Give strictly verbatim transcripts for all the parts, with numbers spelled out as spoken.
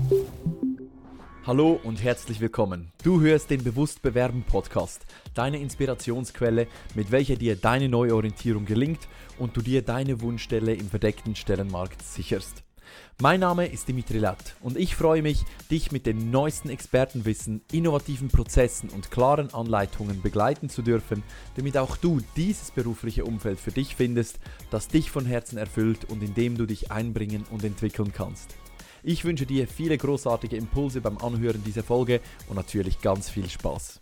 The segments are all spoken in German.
Hallo und herzlich willkommen. Du hörst den Bewusst Bewerben Podcast, deine Inspirationsquelle, mit welcher dir deine Neuorientierung gelingt und du dir deine Wunschstelle im verdeckten Stellenmarkt sicherst. Mein Name ist Dimitri Latt und ich freue mich, dich mit dem neuesten Expertenwissen, innovativen Prozessen und klaren Anleitungen begleiten zu dürfen, damit auch du dieses berufliche Umfeld für dich findest, das dich von Herzen erfüllt und in dem du dich einbringen und entwickeln kannst. Ich wünsche dir viele großartige Impulse beim Anhören dieser Folge und natürlich ganz viel Spaß.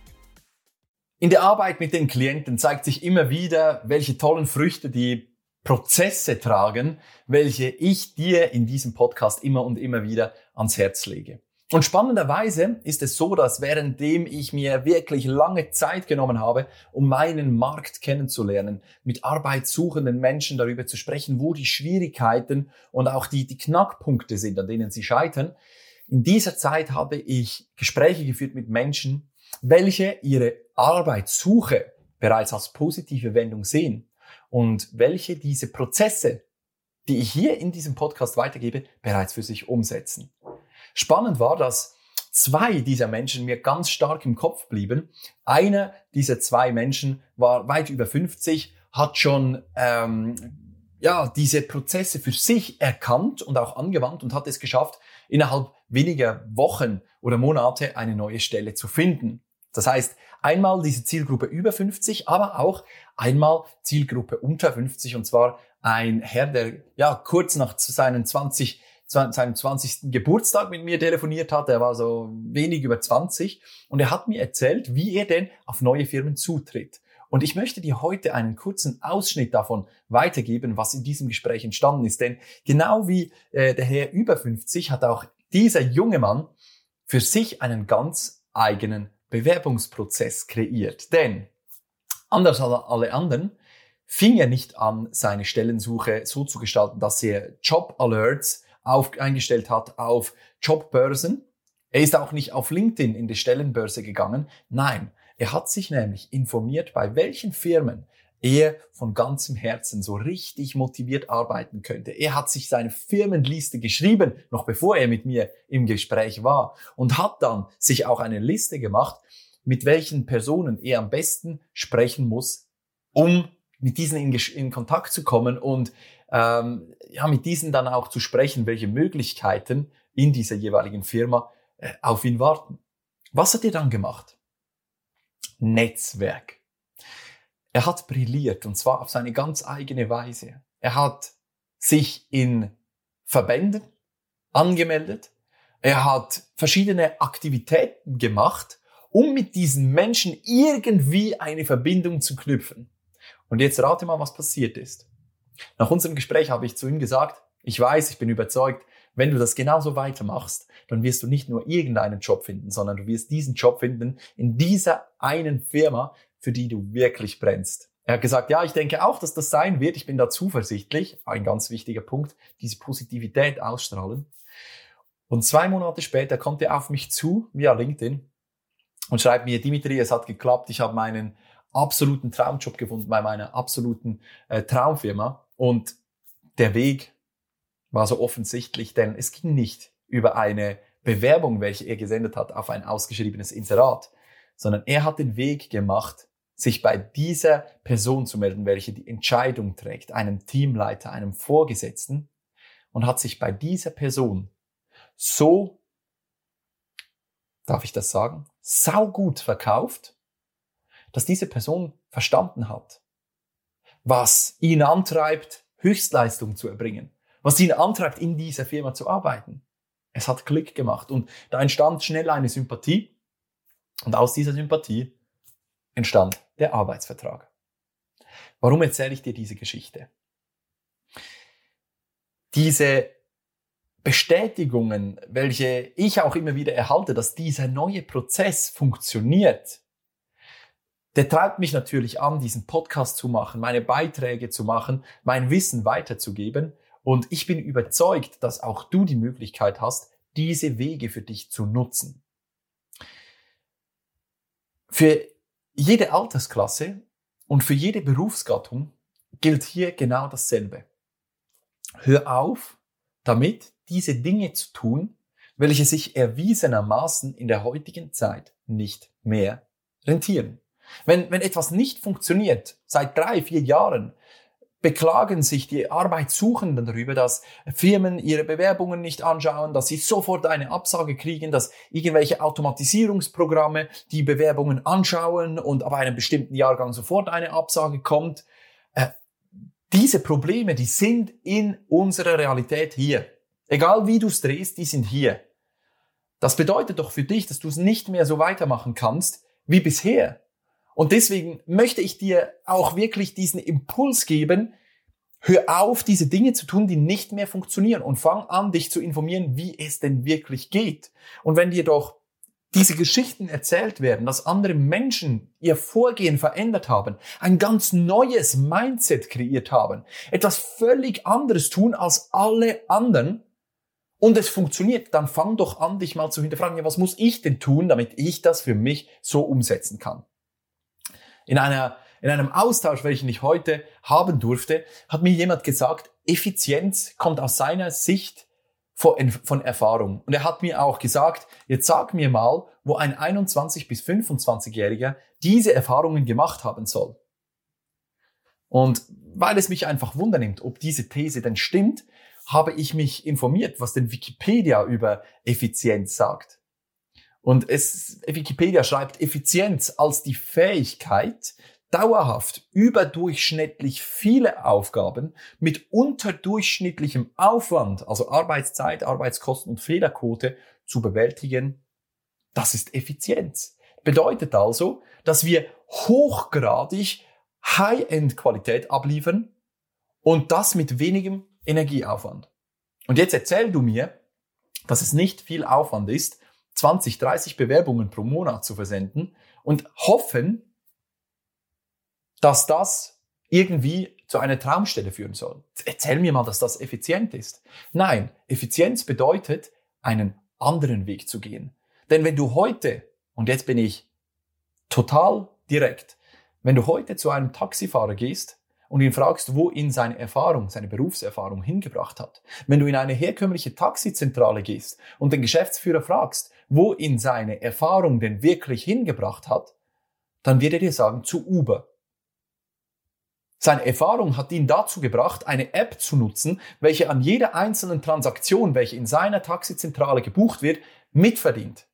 In der Arbeit mit den Klienten zeigt sich immer wieder, welche tollen Früchte die Prozesse tragen, welche ich dir in diesem Podcast immer und immer wieder ans Herz lege. Und spannenderweise ist es so, dass währenddem ich mir wirklich lange Zeit genommen habe, um meinen Markt kennenzulernen, mit arbeitssuchenden Menschen darüber zu sprechen, wo die Schwierigkeiten und auch die, die Knackpunkte sind, an denen sie scheitern, in dieser Zeit habe ich Gespräche geführt mit Menschen, welche ihre Arbeitssuche bereits als positive Wendung sehen und welche diese Prozesse, die ich hier in diesem Podcast weitergebe, bereits für sich umsetzen. Spannend war, dass zwei dieser Menschen mir ganz stark im Kopf blieben. Einer dieser zwei Menschen war weit über fünfzig, hat schon ähm, ja diese Prozesse für sich erkannt und auch angewandt und hat es geschafft, innerhalb weniger Wochen oder Monate eine neue Stelle zu finden. Das heißt, einmal diese Zielgruppe über fünfzig, aber auch einmal Zielgruppe unter fünfzig, und zwar ein Herr, der ja kurz nach seinen zwanzig seinem zwanzigsten Geburtstag mit mir telefoniert hat. Er war so wenig über zwanzig und er hat mir erzählt, wie er denn auf neue Firmen zutritt. Und ich möchte dir heute einen kurzen Ausschnitt davon weitergeben, was in diesem Gespräch entstanden ist. Denn genau wie äh, der Herr über fünfzig hat auch dieser junge Mann für sich einen ganz eigenen Bewerbungsprozess kreiert. Denn anders als alle anderen fing er nicht an, seine Stellensuche so zu gestalten, dass er Job-Alerts auf, eingestellt hat auf Jobbörsen. Er ist auch nicht auf LinkedIn in die Stellenbörse gegangen. Nein, er hat sich nämlich informiert, bei welchen Firmen er von ganzem Herzen so richtig motiviert arbeiten könnte. Er hat sich seine Firmenliste geschrieben, noch bevor er mit mir im Gespräch war, und hat dann sich auch eine Liste gemacht, mit welchen Personen er am besten sprechen muss, um mit diesen in, in Kontakt zu kommen und ähm, ja, mit diesen dann auch zu sprechen, welche Möglichkeiten in dieser jeweiligen Firma äh, auf ihn warten. Was hat er dann gemacht? Netzwerk. Er hat brilliert, und zwar auf seine ganz eigene Weise. Er hat sich in Verbänden angemeldet. Er hat verschiedene Aktivitäten gemacht, um mit diesen Menschen irgendwie eine Verbindung zu knüpfen. Und jetzt rate mal, was passiert ist. Nach unserem Gespräch habe ich zu ihm gesagt, ich weiß, ich bin überzeugt, wenn du das genauso weitermachst, dann wirst du nicht nur irgendeinen Job finden, sondern du wirst diesen Job finden in dieser einen Firma, für die du wirklich brennst. Er hat gesagt, ja, ich denke auch, dass das sein wird. Ich bin da zuversichtlich. Ein ganz wichtiger Punkt, diese Positivität ausstrahlen. Und zwei Monate später kommt er auf mich zu, via LinkedIn, und schreibt mir, Dimitri, es hat geklappt, ich habe meinen absoluten Traumjob gefunden bei meiner absoluten äh, Traumfirma. Und der Weg war so offensichtlich, denn es ging nicht über eine Bewerbung, welche er gesendet hat, auf ein ausgeschriebenes Inserat, sondern er hat den Weg gemacht, sich bei dieser Person zu melden, welche die Entscheidung trägt, einem Teamleiter, einem Vorgesetzten, und hat sich bei dieser Person so, darf ich das sagen, saugut verkauft, dass diese Person verstanden hat, was ihn antreibt, Höchstleistung zu erbringen, was ihn antreibt, in dieser Firma zu arbeiten. Es hat Klick gemacht und da entstand schnell eine Sympathie, und aus dieser Sympathie entstand der Arbeitsvertrag. Warum erzähle ich dir diese Geschichte? Diese Bestätigungen, welche ich auch immer wieder erhalte, dass dieser neue Prozess funktioniert, der treibt mich natürlich an, diesen Podcast zu machen, meine Beiträge zu machen, mein Wissen weiterzugeben. Und ich bin überzeugt, dass auch du die Möglichkeit hast, diese Wege für dich zu nutzen. Für jede Altersklasse und für jede Berufsgattung gilt hier genau dasselbe. Hör auf, damit diese Dinge zu tun, welche sich erwiesenermaßen in der heutigen Zeit nicht mehr rentieren. Wenn, wenn etwas nicht funktioniert, seit drei, vier Jahren, beklagen sich die Arbeitssuchenden darüber, dass Firmen ihre Bewerbungen nicht anschauen, dass sie sofort eine Absage kriegen, dass irgendwelche Automatisierungsprogramme die Bewerbungen anschauen und ab einem bestimmten Jahrgang sofort eine Absage kommt. Äh, diese Probleme, die sind in unserer Realität hier. Egal wie du es drehst, die sind hier. Das bedeutet doch für dich, dass du es nicht mehr so weitermachen kannst wie bisher. Und deswegen möchte ich dir auch wirklich diesen Impuls geben, hör auf, diese Dinge zu tun, die nicht mehr funktionieren und fang an, dich zu informieren, wie es denn wirklich geht. Und wenn dir doch diese Geschichten erzählt werden, dass andere Menschen ihr Vorgehen verändert haben, ein ganz neues Mindset kreiert haben, etwas völlig anderes tun als alle anderen und es funktioniert, dann fang doch an, dich mal zu hinterfragen, ja, was muss ich denn tun, damit ich das für mich so umsetzen kann? In einer, in einem Austausch, welchen ich heute haben durfte, hat mir jemand gesagt, Effizienz kommt aus seiner Sicht von, von Erfahrung. Und er hat mir auch gesagt, jetzt sag mir mal, wo ein einundzwanzig- bis fünfundzwanzigjähriger diese Erfahrungen gemacht haben soll. Und weil es mich einfach wundernimmt, ob diese These denn stimmt, habe ich mich informiert, was denn Wikipedia über Effizienz sagt. Und es, Wikipedia schreibt Effizienz als die Fähigkeit, dauerhaft überdurchschnittlich viele Aufgaben mit unterdurchschnittlichem Aufwand, also Arbeitszeit, Arbeitskosten und Fehlerquote, zu bewältigen. Das ist Effizienz. Bedeutet also, dass wir hochgradig High-End-Qualität abliefern und das mit wenigem Energieaufwand. Und jetzt erzähl du mir, dass es nicht viel Aufwand ist, zwanzig, dreißig Bewerbungen pro Monat zu versenden und hoffen, dass das irgendwie zu einer Traumstelle führen soll. Erzähl mir mal, dass das effizient ist. Nein, Effizienz bedeutet, einen anderen Weg zu gehen. Denn wenn du heute, und jetzt bin ich total direkt, wenn du heute zu einem Taxifahrer gehst und ihn fragst, wo ihn seine Erfahrung, seine Berufserfahrung hingebracht hat, wenn du in eine herkömmliche Taxizentrale gehst und den Geschäftsführer fragst, wo ihn seine Erfahrung denn wirklich hingebracht hat, dann wird er dir sagen, zu Uber. Seine Erfahrung hat ihn dazu gebracht, eine App zu nutzen, welche an jeder einzelnen Transaktion, welche in seiner Taxizentrale gebucht wird, mitverdient.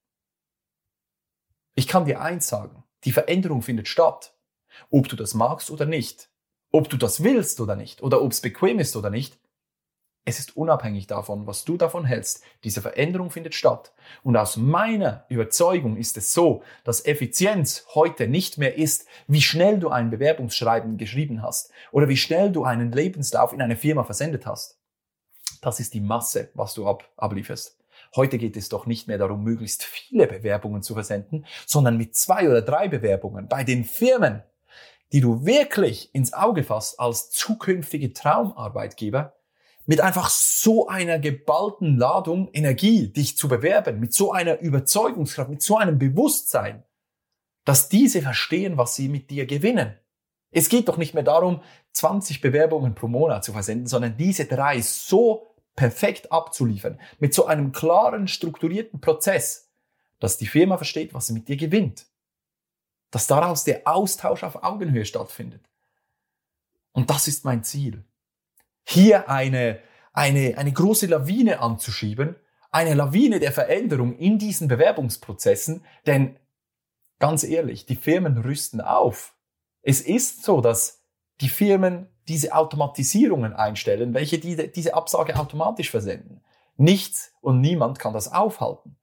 Ich kann dir eins sagen, die Veränderung findet statt, ob du das magst oder nicht, ob du das willst oder nicht, oder ob es bequem ist oder nicht. Es ist unabhängig davon, was du davon hältst. Diese Veränderung findet statt. Und aus meiner Überzeugung ist es so, dass Effizienz heute nicht mehr ist, wie schnell du ein Bewerbungsschreiben geschrieben hast oder wie schnell du einen Lebenslauf in eine Firma versendet hast. Das ist die Masse, was du ab, ablieferst. Heute geht es doch nicht mehr darum, möglichst viele Bewerbungen zu versenden, sondern mit zwei oder drei Bewerbungen bei den Firmen, die du wirklich ins Auge fasst als zukünftige Traumarbeitgeber, mit einfach so einer geballten Ladung Energie, dich zu bewerben, mit so einer Überzeugungskraft, mit so einem Bewusstsein, dass diese verstehen, was sie mit dir gewinnen. Es geht doch nicht mehr darum, zwanzig Bewerbungen pro Monat zu versenden, sondern diese drei so perfekt abzuliefern, mit so einem klaren, strukturierten Prozess, dass die Firma versteht, was sie mit dir gewinnt. Dass daraus der Austausch auf Augenhöhe stattfindet. Und das ist mein Ziel. Hier eine, eine, eine große Lawine anzuschieben, eine Lawine der Veränderung in diesen Bewerbungsprozessen, denn ganz ehrlich, die Firmen rüsten auf. Es ist so, dass die Firmen diese Automatisierungen einstellen, welche die, diese Absage automatisch versenden. Nichts und niemand kann das aufhalten.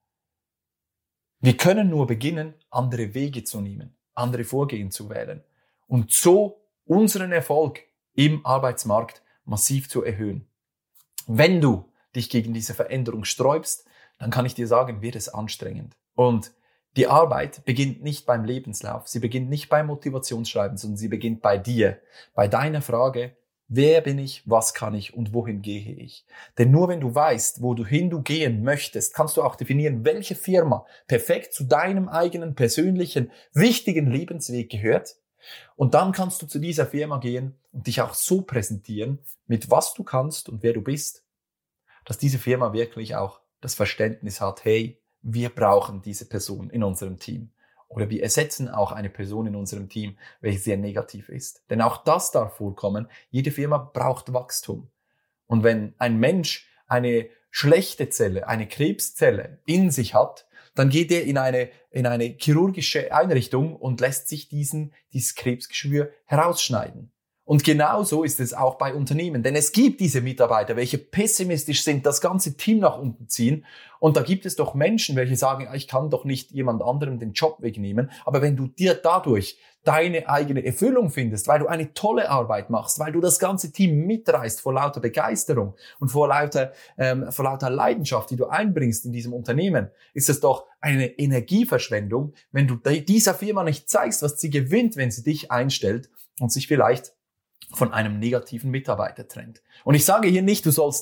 Wir können nur beginnen, andere Wege zu nehmen, andere Vorgehen zu wählen und so unseren Erfolg im Arbeitsmarkt massiv zu erhöhen. Wenn du dich gegen diese Veränderung sträubst, dann kann ich dir sagen, wird es anstrengend. Und die Arbeit beginnt nicht beim Lebenslauf, sie beginnt nicht beim Motivationsschreiben, sondern sie beginnt bei dir, bei deiner Frage, wer bin ich, was kann ich und wohin gehe ich? Denn nur wenn du weißt, wohin du gehen möchtest, kannst du auch definieren, welche Firma perfekt zu deinem eigenen persönlichen, wichtigen Lebensweg gehört. Und dann kannst du zu dieser Firma gehen und dich auch so präsentieren, mit was du kannst und wer du bist, dass diese Firma wirklich auch das Verständnis hat, hey, wir brauchen diese Person in unserem Team. Oder wir ersetzen auch eine Person in unserem Team, welche sehr negativ ist. Denn auch das darf vorkommen. Jede Firma braucht Wachstum. Und wenn ein Mensch eine schlechte Zelle, eine Krebszelle in sich hat, dann geht er in eine, in eine chirurgische Einrichtung und lässt sich diesen, dieses Krebsgeschwür herausschneiden. Und genauso ist es auch bei Unternehmen, denn es gibt diese Mitarbeiter, welche pessimistisch sind, das ganze Team nach unten ziehen. Und da gibt es doch Menschen, welche sagen, ich kann doch nicht jemand anderem den Job wegnehmen. Aber wenn du dir dadurch deine eigene Erfüllung findest, weil du eine tolle Arbeit machst, weil du das ganze Team mitreißt vor lauter Begeisterung und vor lauter, ähm, vor lauter Leidenschaft, die du einbringst in diesem Unternehmen, ist es doch eine Energieverschwendung, wenn du dieser Firma nicht zeigst, was sie gewinnt, wenn sie dich einstellt und sich vielleicht von einem negativen Mitarbeiter trennt. Und ich sage hier nicht, du sollst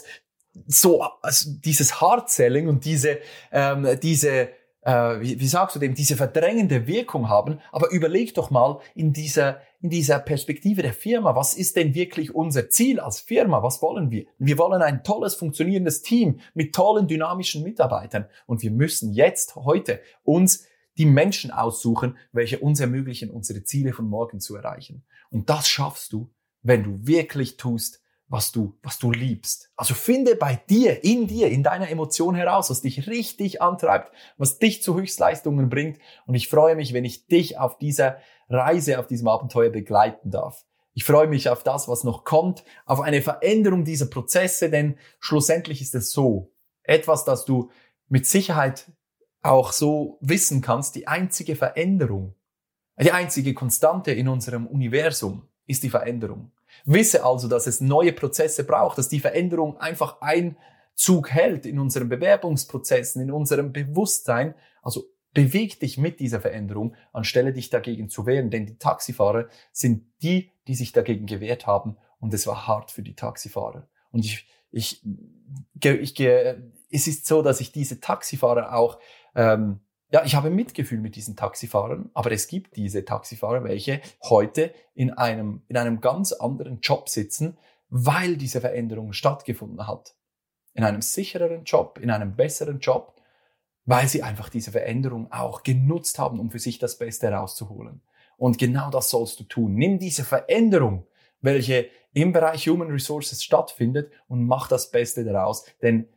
so also dieses Hard-Selling und diese, ähm, diese äh, wie, wie sagst du dem, diese verdrängende Wirkung haben, aber überleg doch mal in dieser, in dieser Perspektive der Firma, was ist denn wirklich unser Ziel als Firma? Was wollen wir? Wir wollen ein tolles, funktionierendes Team mit tollen, dynamischen Mitarbeitern. Und wir müssen jetzt, heute, uns die Menschen aussuchen, welche uns ermöglichen, unsere Ziele von morgen zu erreichen. Und das schaffst du, wenn du wirklich tust, was du, was du liebst. Also finde bei dir, in dir, in deiner Emotion heraus, was dich richtig antreibt, was dich zu Höchstleistungen bringt. Und ich freue mich, wenn ich dich auf dieser Reise, auf diesem Abenteuer begleiten darf. Ich freue mich auf das, was noch kommt, auf eine Veränderung dieser Prozesse, denn schlussendlich ist es so, etwas, das du mit Sicherheit auch so wissen kannst, die einzige Veränderung, die einzige Konstante in unserem Universum ist die Veränderung. Wisse also, dass es neue Prozesse braucht, dass die Veränderung einfach Einzug hält in unseren Bewerbungsprozessen, in unserem Bewusstsein. Also beweg dich mit dieser Veränderung, anstelle dich dagegen zu wehren. Denn die Taxifahrer sind die, die sich dagegen gewehrt haben. Und es war hart für die Taxifahrer. Und ich, ich, ich, ich es ist so, dass ich diese Taxifahrer auch ähm, Ja, ich habe Mitgefühl mit diesen Taxifahrern, aber es gibt diese Taxifahrer, welche heute in einem, in einem ganz anderen Job sitzen, weil diese Veränderung stattgefunden hat. In einem sichereren Job, in einem besseren Job, weil sie einfach diese Veränderung auch genutzt haben, um für sich das Beste herauszuholen. Und genau das sollst du tun. Nimm diese Veränderung, welche im Bereich Human Resources stattfindet, und mach das Beste daraus. Denn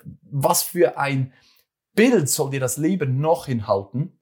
was für ein Bild soll dir das Leben noch hinhalten,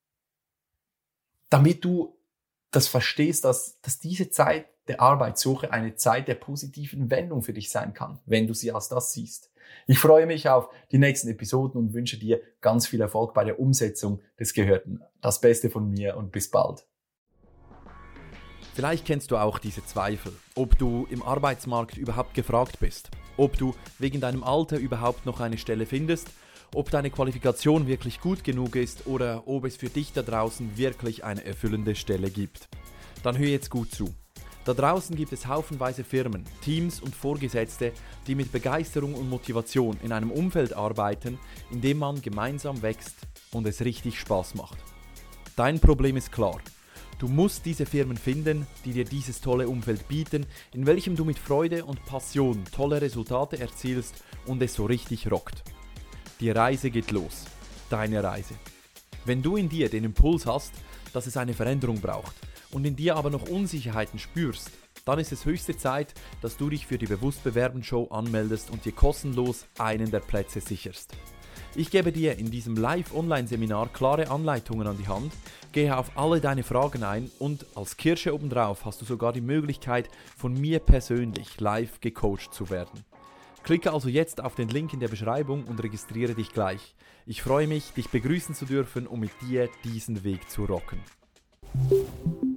damit du das verstehst, dass, dass diese Zeit der Arbeitssuche eine Zeit der positiven Wendung für dich sein kann, wenn du sie als das siehst. Ich freue mich auf die nächsten Episoden und wünsche dir ganz viel Erfolg bei der Umsetzung des Gehörten. Das Beste von mir und bis bald. Vielleicht kennst du auch diese Zweifel, ob du im Arbeitsmarkt überhaupt gefragt bist, ob du wegen deinem Alter überhaupt noch eine Stelle findest, ob deine Qualifikation wirklich gut genug ist oder ob es für dich da draußen wirklich eine erfüllende Stelle gibt. Dann hör jetzt gut zu. Da draußen gibt es haufenweise Firmen, Teams und Vorgesetzte, die mit Begeisterung und Motivation in einem Umfeld arbeiten, in dem man gemeinsam wächst und es richtig Spaß macht. Dein Problem ist klar. Du musst diese Firmen finden, die dir dieses tolle Umfeld bieten, in welchem du mit Freude und Passion tolle Resultate erzielst und es so richtig rockt. Die Reise geht los. Deine Reise. Wenn du in dir den Impuls hast, dass es eine Veränderung braucht und in dir aber noch Unsicherheiten spürst, dann ist es höchste Zeit, dass du dich für die Bewusst-Bewerben-Show anmeldest und dir kostenlos einen der Plätze sicherst. Ich gebe dir in diesem Live-Online-Seminar klare Anleitungen an die Hand, gehe auf alle deine Fragen ein und als Kirsche obendrauf hast du sogar die Möglichkeit, von mir persönlich live gecoacht zu werden. Klicke also jetzt auf den Link in der Beschreibung und registriere dich gleich. Ich freue mich, dich begrüßen zu dürfen, um mit dir diesen Weg zu rocken.